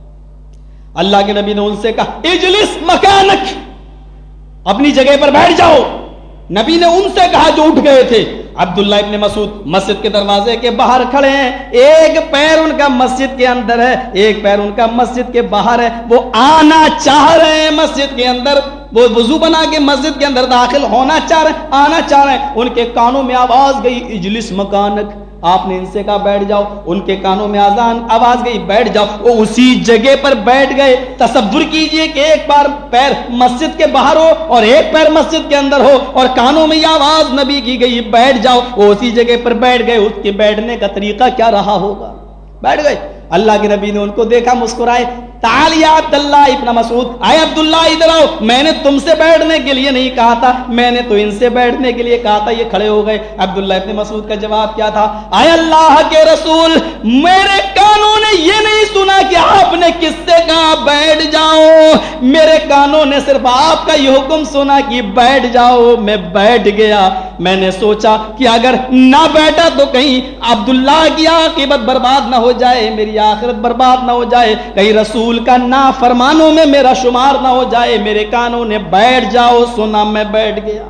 اللہ کے نبی نے ان سے کہا اجلس مکانک, اپنی جگہ پر بیٹھ جاؤ. نبی نے ان سے کہا جو اٹھ گئے تھے. عبداللہ ابن مسعود مسجد کے دروازے کے باہر کھڑے ہیں, ایک پیر ان کا مسجد کے اندر ہے, ایک پیر ان کا مسجد کے باہر ہے. وہ آنا چاہ رہے ہیں مسجد کے اندر, وہ وضو بنا کے مسجد کے اندر داخل ہونا چاہ رہے ہیں, آنا چاہ رہے ہیں. ان کے کانوں میں آواز گئی اجلس مکانک, آپ نے ان سے کہا بیٹھ جاؤ. ان کے کانوں میں آزان آواز گئی بیٹھ جاؤ, وہ اسی جگہ پر بیٹھ گئے. تصور کیجئے کہ ایک بار پیر مسجد کے باہر ہو اور ایک پیر مسجد کے اندر ہو, اور کانوں میں یہ آواز نبی کی گئی بیٹھ جاؤ, وہ اسی جگہ پر بیٹھ گئے. اس کے بیٹھنے کا طریقہ کیا رہا ہوگا؟ بیٹھ گئے. اللہ کے نبی نے ان کو دیکھا, مسکرائے, تعال یا عبداللہ ابن مسعود, آئے عبداللہ ادھر آؤ, میں نے تم سے بیٹھنے کے لیے نہیں کہا تھا, میں نے تو ان سے بیٹھنے کے لیے کہا تھا. یہ کھڑے ہو گئے. عبداللہ ابن مسعود کا جواب کیا تھا؟ آئے اللہ کے رسول, میرے کانوں نے یہ نہیں سنا کہ آپ نے کس سے کہا بیٹھ جاؤ, میرے کانوں نے صرف آپ کا یہ حکم سنا کہ بیٹھ جاؤ. میں بیٹھ گیا. میں نے سوچا کہ اگر نہ بیٹھا تو کہیں عبداللہ کی عاقبت برباد نہ ہو جائے, میری آخرت برباد نہ ہو جائے, کہیں رسول کا نافرمانوں میں میرا شمار نہ ہو جائے. میرے کانوں نے بیٹھ جاؤ سنا, میں بیٹھ گیا.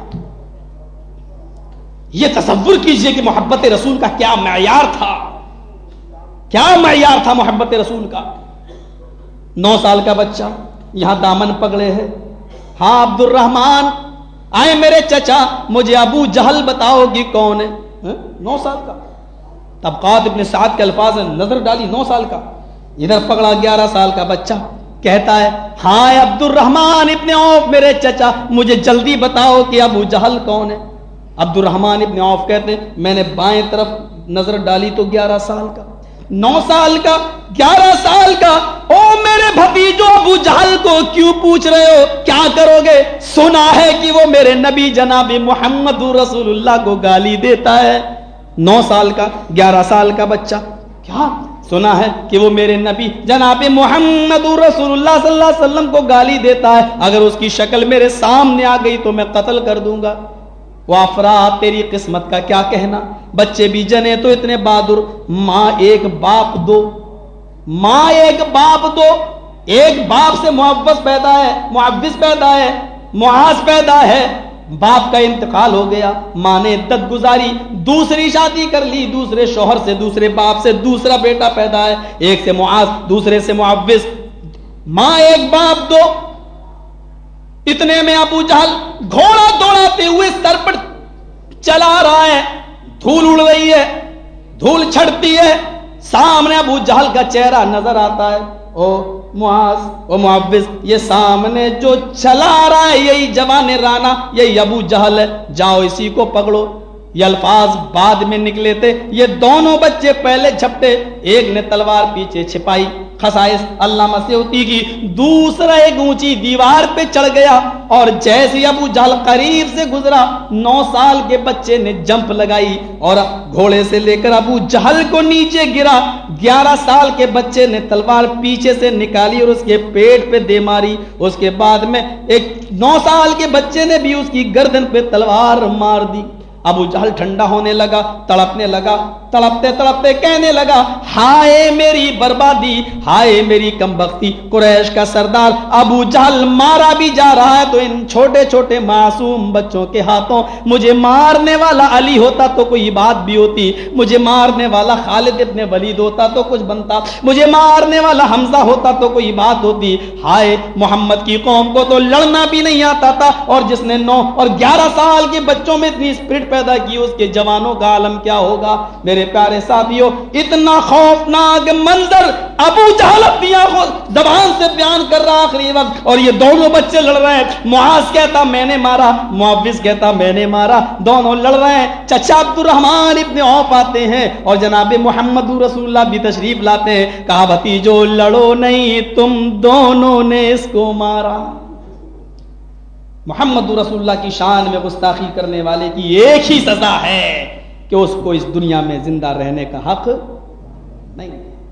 یہ تصور کیجئے کہ محبت رسول کا کیا معیار تھا, کیا معیار تھا محبت رسول کا. نو سال کا بچہ یہاں دامن پکڑے ہے. ہاں عبد الرحمان, آئے میرے چچا, مجھے ابو جہل بتاؤ کہ کون ہے. نو سال کا. طبقات ابن سعد کے الفاظ نے نظر ڈالی, نو سال کا. ادھر پکڑا گیارہ سال کا بچہ, کہتا ہے ہاں عبد الرحمان ابن عوف میرے چچا, مجھے جلدی بتاؤ کہ ابو جہل کون ہے. عبد الرحمان ابن عوف کہتے ہیں میں نے بائیں طرف نظر ڈالی تو گیارہ سال کا. نو سال کا, گیارہ سال کا. او میرے بھتیجو ابو جہل کو کیوں پوچھ رہے ہو, کیا کرو گے؟ سنا ہے کہ وہ میرے نبی جناب محمد رسول اللہ کو گالی دیتا ہے. نو سال کا, گیارہ سال کا بچہ, کیا سنا ہے کہ وہ میرے نبی جناب محمد رسول اللہ صلی اللہ علیہ وسلم کو گالی دیتا ہے, اگر اس کی شکل میرے سامنے آ گئی تو میں قتل کر دوں گا. وہ افراد تیری قسمت کا کیا کہنا, بچے بھی جنے تو اتنے بہادر. ماں ایک باپ دو, ماں ایک باپ دو. ایک باپ سے معوض پیدا ہے, معوض پیدا ہے, معاذ پیدا ہے. باپ کا انتقال ہو گیا, ماں نے عدت گزاری, دوسری شادی کر لی, دوسرے شوہر سے, دوسرے باپ سے دوسرا بیٹا پیدا ہے, ایک سے معاذ دوسرے سے معوض. ماں ایک باپ دو. اتنے میں ابو جہل گھوڑا دوڑاتے ہوئے سر پر چلا رہا ہے, دھول اڑ رہی ہے, دھول چھڑتی ہے, سامنے ابو جہل کا چہرہ نظر آتا ہے. او معاذ, او معوض, یہ سامنے جو چلا رہا ہے یہی جوان رانا, یہی ابو جہل ہے, جاؤ اسی کو پکڑو. یہ الفاظ بعد میں نکلے تھے. یہ دونوں بچے پہلے جھپٹے, ایک نے تلوار پیچھے چھپائی, खसाइस अल्लामा सयूती की। दूसरा एक ऊंची दीवार पे चढ़ गया और जैसे अबू जहल करीब से गुजरा, नौ साल के बच्चे ने जंप लगाई और घोड़े से लेकर अबू जहल को नीचे गिरा। ग्यारह साल के बच्चे ने तलवार पीछे से निकाली और उसके पेट पे दे मारी। उसके बाद में एक नौ साल के बच्चे ने भी उसकी गर्दन पे तलवार मार दी। अबू जहल ठंडा होने लगा, तड़पने लगा, तड़पते तड़पते कहने लगा, हाय मेरी बर्बादी, हाय मेरी कमबख्ती। कुरैश का सरदार अबू जहल मारा भी जा रहा है तो इन छोटे छोटे मासूम बच्चों के हाथों। मुझे मारने वाला अली होता तो कोई बात भी होती, मुझे मारने वाला खालिद इब्ने वलीद होता तो कुछ बनता, मुझे मारने वाला हमजा होता तो कोई बात होती। हाय मोहम्मद की कौम को तो लड़ना भी नहीं आता था, और जिसने नौ और ग्यारह साल के बच्चों में इतनी स्पिरिट पैदा की, उसके जवानों का आलम क्या होगा। मेरे प्यारे साथियों, इतना खौफनाक मंजर अबू जहल अपनी आंखों जबान से बयान कर रहा आखिरी वक्त, और ये दोनों बच्चे लड़ रहे हैं। मुआज कहता मैंने मारा, मुअव्विज कहता मैंने मारा, दोनों लड़ रहे हैं। चचा अब्दुर्रहमान इब्ने औफ आते हैं और जनाब मोहम्मद रसूलुल्लाह भी तशरीफ लाते हैं। कहा भतीजो लड़ो नहीं, तुम दोनों ने इसको मारा। मोहम्मद रसूलुल्लाह की शान में गुस्ताखी करने वाले की एक ही सजा है कि उसको इस दुनिया में जिंदा रहने का हक नहीं।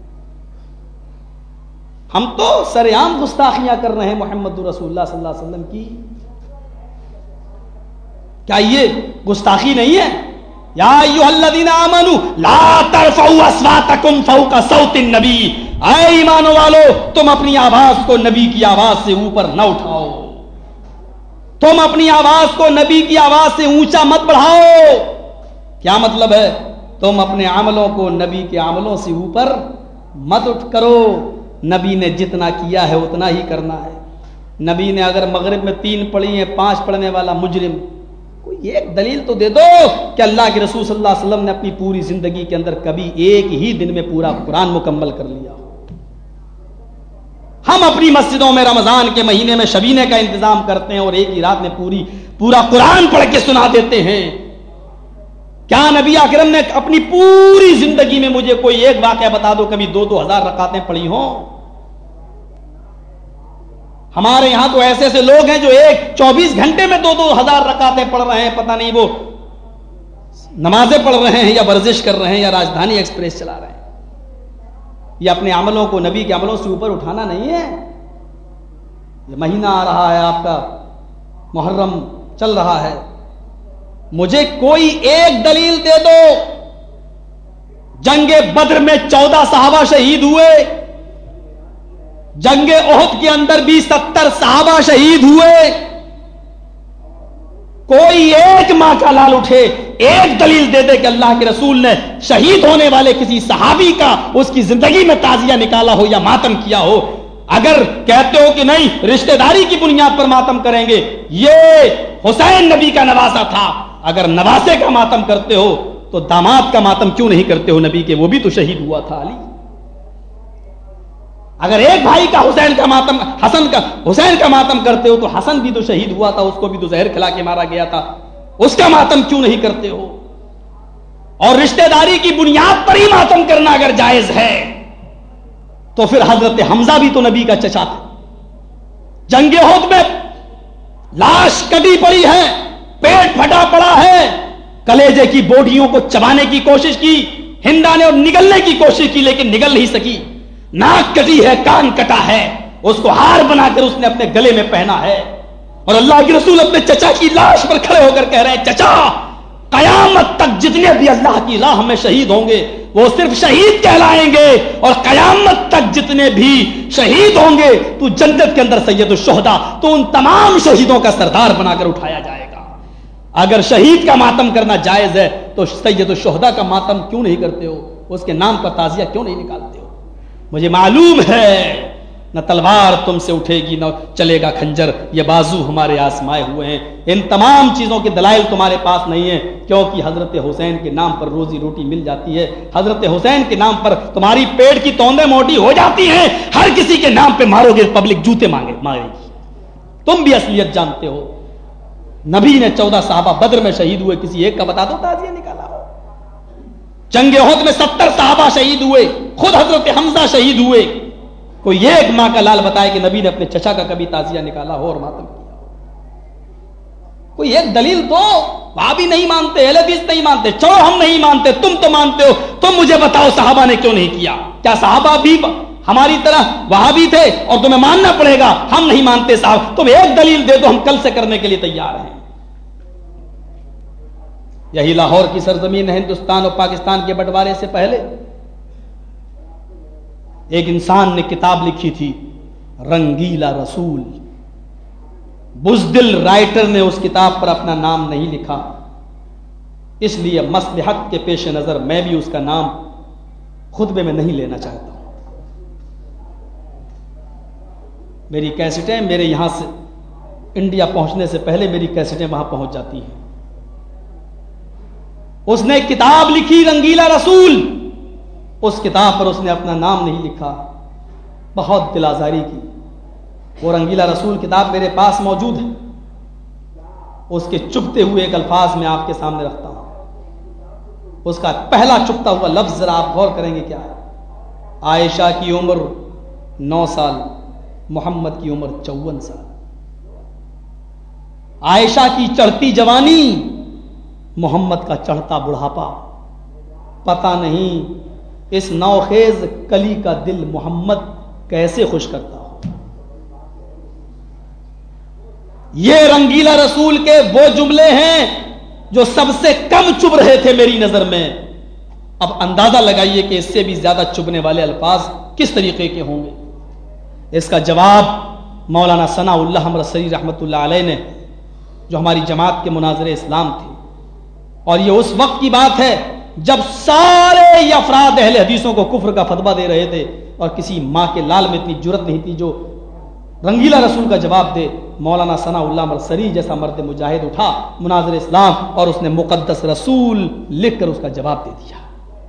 हम तो सरेआम गुस्ताखियां कर रहे हैं मोहम्मद रसूलुल्लाह सल्लल्लाहु अलैहि वसल्लम की। क्या ये गुस्ताखी नहीं है? या अय्युहल्लज़ीना आमनू ला तरफ़ऊ अस्वातकुम फ़ौक़ा सौतिन नबी, ऐ ईमान वालो तुम अपनी आवाज को नबी की आवाज से ऊपर न उठाओ, तुम अपनी आवाज को नबी की आवाज से ऊंचा मत बढ़ाओ। क्या मतलब है? तुम अपने अमलों को नबी के अमलों से ऊपर मत उठ करो। नबी ने जितना किया है उतना ही करना है। नबी ने अगर मगरिब में तीन पढ़ी है, पांच पढ़ने वाला मुजरिम, कोई एक दलील तो दे दो कि अल्लाह के रसूल सल्लल्लाहु अलैहि वसल्लम ने अपनी पूरी जिंदगी के अंदर कभी एक ही दिन में पूरा कुरान मुकम्मल कर लिया। हम अपनी मस्जिदों में रमजान के महीने में शबीने का इंतजाम करते हैं और एक ही रात में पूरी पूरा कुरान पढ़ के सुना देते हैं। क्या नबी अकरम ने अपनी पूरी जिंदगी में मुझे कोई एक वाकया बता दो कभी दो दो हजार रकातें पढ़ी हो? हमारे यहां तो ऐसे ऐसे लोग हैं जो एक चौबीस घंटे में दो दो हजार रकातें पढ़ रहे हैं। पता नहीं वो नमाजें पढ़ रहे हैं या वर्जिश कर रहे हैं या राजधानी एक्सप्रेस चला रहे हैं। ये अपने अमलों को नबी के अमलों से ऊपर उठाना नहीं है। ये महीना आ रहा है, आपका मुहर्रम चल रहा है, मुझे कोई एक दलील दे दो। जंगे बद्र में चौदह सहाबा शहीद हुए, जंगे ओहद के अंदर भी सत्तर सहाबा शहीद हुए। कोई एक मां का लाल उठे, एक दलील दे दे कि अल्लाह के रसूल ने शहीद होने वाले किसी सहाबी का उसकी जिंदगी में ताजिया निकाला हो या मातम किया हो। अगर कहते हो कि नहीं रिश्तेदारी की बुनियाद पर मातम करेंगे, ये हुसैन नबी का नवासा था, अगर नवासे का मातम करते हो तो दामाद का मातम क्यों नहीं करते हो नबी के? वो भी तो शहीद हुआ था अली। अगर एक भाई का हुसैन का मातम हसन का हुसैन का मातम करते हो तो हसन भी तो शहीद हुआ था, उसको भी तो जहर खिला के मारा गया था, उसका मातम क्यों नहीं करते हो? और रिश्तेदारी की बुनियाद पर ही मातम करना अगर जायज है तो फिर हजरत हमजा भी तो नबी का चचा थे। जंगे ओहद में लाश कटी पड़ी है, पेट फटा पड़ा है, कलेजे की बोटियों को चबाने की कोशिश की हिंदा ने और निगलने की कोशिश की लेकिन निगल नहीं सकी। नाक कटी है, कान कटा है, उसको हार बनाकर उसने अपने गले में पहना है। और अल्लाह के रसूल अपने चचा की लाश पर खड़े होकर कह रहे हैं, चचा कयामत तक जितने भी अल्लाह की राह में शहीद होंगे वो सिर्फ शहीद कहलाएंगे, और कयामत तक जितने भी शहीद होंगे तो जन्नत के अंदर सैयदुल शुहदा, तो उन तमाम शहीदों का सरदार बनाकर उठाया जाएगा। अगर शहीद का मातम करना जायज है तो सैयदुल शुहदा का मातम क्यों नहीं करते हो? उसके नाम पर ताजिया क्यों नहीं निकालते हो? मुझे मालूम है न तलवार तुमसे उठेगी न चलेगा खंजर, ये बाजू हमारे आसमाए हुए हैं। इन तमाम चीजों के दलाइल तुम्हारे पास नहीं है, क्योंकि हजरत हुसैन के नाम पर रोजी रोटी मिल जाती है, हजरत हुसैन के नाम पर तुम्हारी पेट की तौंदे मोटी हो जाती हैं। हर किसी के नाम पे मारोगे पब्लिक जूते मांगे मारेगी। तुम भी असलियत जानते हो। नबी ने चौदह साहबा बद्र में शहीद हुए, किसी एक का बता दो ताजिया निकाला हो। जंगे ओहद में सत्तर साहबा शहीद हुए, खुद हजरत हमजा शहीद हुए। کوئی ایک ماں کا لال بتائے کہ نبی نے اپنے چچا کا کبھی تعزیہ نکالا ہو اور ماتم کیا ہو. کوئی ایک دلیل دو. وہابی نہیں مانتے, اہل حدیث نہیں مانتے, چلو ہم نہیں مانتے, تم تو مانتے ہو, تم مجھے بتاؤ صحابہ نے کیوں نہیں کیا؟ کیا صحابہ بھی ہماری طرح وہابی تھے اور تمہیں ماننا پڑے گا؟ ہم نہیں مانتے صاحب, تم ایک دلیل دے دو, ہم کل سے کرنے کے لیے تیار ہیں. یہی لاہور کی سرزمین ہے. ہندوستان اور پاکستان کے بٹوارے سے پہلے ایک انسان نے کتاب لکھی تھی, رنگیلا رسول. بزدل رائٹر نے اس کتاب پر اپنا نام نہیں لکھا, اس لیے مصلحت کے پیش نظر میں بھی اس کا نام خطبے میں نہیں لینا چاہتا ہوں. میری کیسٹیں میرے یہاں سے انڈیا پہنچنے سے پہلے میری کیسٹیں وہاں پہنچ جاتی ہیں. اس نے کتاب لکھی رنگیلا رسول, اس کتاب پر اس نے اپنا نام نہیں لکھا. بہت دل آزاری کی. وہ رنگیلا رسول کتاب میرے پاس موجود ہے. اس کے چبھتے ہوئے ایک الفاظ میں آپ کے سامنے رکھتا ہوں. اس کا پہلا چبھتا ہوا لفظ ذرا آپ غور کریں گے کیا ہے؟ عائشہ کی عمر نو سال, محمد کی عمر چون سال. عائشہ کی چڑھتی جوانی, محمد کا چڑھتا بڑھاپا. پتہ نہیں اس نوخیز کلی کا دل محمد کیسے خوش کرتا ہو. یہ رنگیلا رسول کے وہ جملے ہیں جو سب سے کم چبھ رہے تھے میری نظر میں. اب اندازہ لگائیے کہ اس سے بھی زیادہ چبھنے والے الفاظ کس طریقے کے ہوں گے. اس کا جواب مولانا ثناء اللہ امرتسری رحمۃ اللہ علیہ نے, جو ہماری جماعت کے مناظر اسلام تھے, اور یہ اس وقت کی بات ہے جب سارے یہ افراد اہل حدیثوں کو کفر کا فتویٰ دے رہے تھے, اور کسی ماں کے لال میں اتنی جرت نہیں تھی جو رنگیلا رسول کا جواب دے. مولانا ثناء اللہ امرتسری جیسا مرد مجاہد اٹھا مناظر اسلام, اور اس نے مقدس رسول لکھ کر اس کا جواب دے دیا.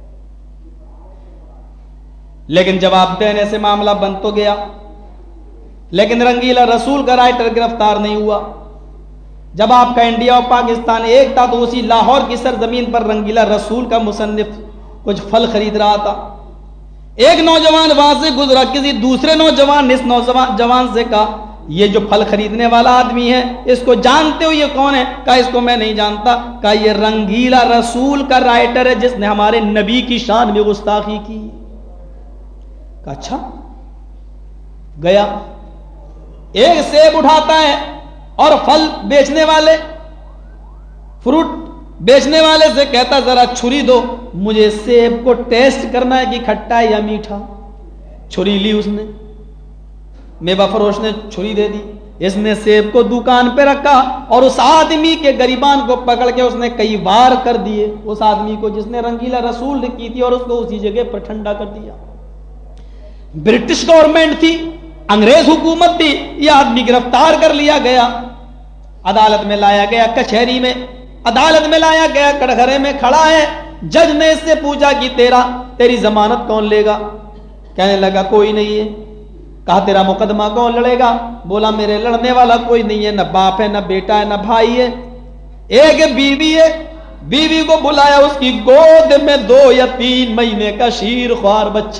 لیکن جواب دینے سے معاملہ بند تو گیا, لیکن رنگیلا رسول کا رائٹر گرفتار نہیں ہوا. جب آپ کا انڈیا اور پاکستان ایک تھا تو اسی لاہور کی سرزمین پر رنگیلا رسول کا مصنف کچھ پھل خرید رہا تھا. ایک نوجوان وہاں سے گزرا, کسی دوسرے نوجوان نے اس نوجوان جوان سے کہا, یہ جو پھل خریدنے والا آدمی ہے اس کو جانتے ہو, یہ کون ہے؟ کہا اس کو میں نہیں جانتا. کہا یہ رنگیلا رسول کا رائٹر ہے جس نے ہمارے نبی کی شان میں گستاخی کی. کہا اچھا. گیا, ایک سیب اٹھاتا ہے, اور پھل بیچنے والے فروٹ بیچنے والے سے کہتا ذرا چھری دو, مجھے سیب کو ٹیسٹ کرنا ہے کہ کھٹا ہے یا میٹھا. چھری لی اس نے, میوہ فروش نے چھری دے دی. اس نے سیب کو دکان پہ رکھا اور اس آدمی کے گریبان کو پکڑ کے اس نے کئی وار کر دیے, اس آدمی کو جس نے رنگیلا رسول لکھی تھی, اور اس کو اسی جگہ پر ٹھنڈا کر دیا. برٹش گورنمنٹ تھی, انگریز حکومت تھی, یہ آدمی گرفتار کر لیا گیا, عدالت میں لایا گیا. کچہری میں عدالت میں لایا گیا, کٹگھرے میں کھڑا ہے. جج نے اس سے پوچھا کہ تیرا تیری ضمانت کون لے گا؟ کہنے لگا کوئی نہیں ہے. کہا تیرا مقدمہ کون لڑے گا؟ بولا میرے لڑنے والا کوئی نہیں ہے, نہ باپ ہے, نہ بیٹا ہے, نہ بھائی ہے, ایک بیوی ہے. بیوی کو بلایا, اس کی گود میں دو یا تین مہینے کا شیر خوار بچہ.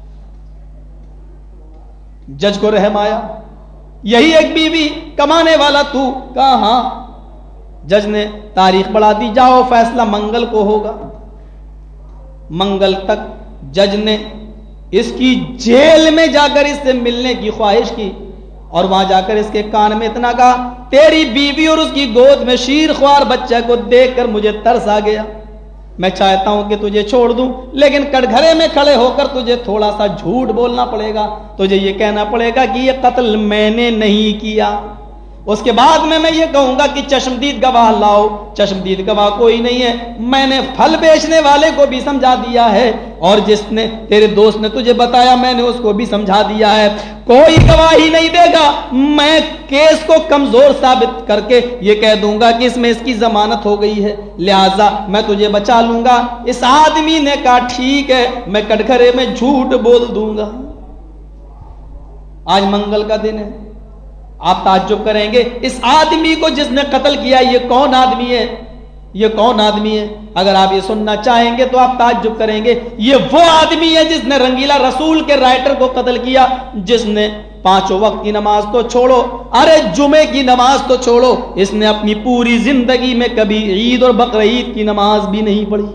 جج کو رحم آیا, یہی ایک بیوی, کمانے والا تو؟ کہا ہاں. جج نے تاریخ بڑھا دی, جاؤ فیصلہ منگل کو ہوگا. منگل تک جج نے اس کی جیل میں جا کر اس سے ملنے کی خواہش کی, اور وہاں جا کر اس کے کان میں اتنا کہا, تیری بیوی اور اس کی گود میں شیر خوار بچہ کو دیکھ کر مجھے ترس آ گیا. میں چاہتا ہوں کہ تجھے چھوڑ دوں, لیکن کٹگھرے میں کھڑے ہو کر تجھے تھوڑا سا جھوٹ بولنا پڑے گا. تجھے یہ کہنا پڑے گا کہ یہ قتل میں نے نہیں کیا. اس کے بعد میں میں یہ کہوں گا کہ چشمدید گواہ لاؤ. چشمدید گواہ کوئی نہیں ہے. میں نے پھل بیچنے والے کو بھی سمجھا دیا ہے, اور جس نے تیرے دوست نے تجھے بتایا میں نے اس کو بھی سمجھا دیا ہے. کوئی گواہی نہیں دے گا. میں کیس کو کمزور ثابت کر کے یہ کہہ دوں گا کہ اس میں اس کی ضمانت ہو گئی ہے, لہذا میں تجھے بچا لوں گا. اس آدمی نے کہا ٹھیک ہے, میں کٹگھرے میں جھوٹ بول دوں گا. آج منگل کا دن ہے. آپ تعجب کریں گے, اس آدمی کو جس نے قتل کیا یہ کون آدمی ہے؟ یہ کون آدمی ہے؟ اگر آپ یہ سننا چاہیں گے تو آپ تعجب کریں گے، یہ وہ آدمی ہے جس نے رنگیلا رسول کے رائٹر کو قتل کیا، جس نے پانچوں وقت کی نماز تو چھوڑو، ارے جمعے کی نماز تو چھوڑو، اس نے اپنی پوری زندگی میں کبھی عید اور بقرعید کی نماز بھی نہیں پڑھی۔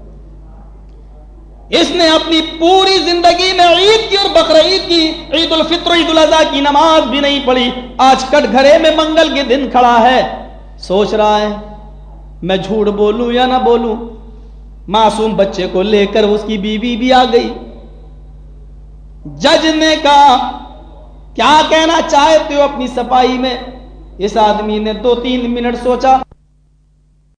اس نے اپنی پوری زندگی میں عید کی اور بقرعید کی، عید الفطر عید الاضحیٰ کی نماز بھی نہیں پڑھی۔ آج کٹ گھرے میں منگل کے دن کھڑا ہے، سوچ رہا ہے میں جھوٹ بولوں یا نہ بولوں۔ معصوم بچے کو لے کر اس کی بیوی بھی آ گئی۔ جج نے کہا کیا کہنا چاہتے ہو اپنی صفائی میں؟ اس آدمی نے دو تین منٹ سوچا،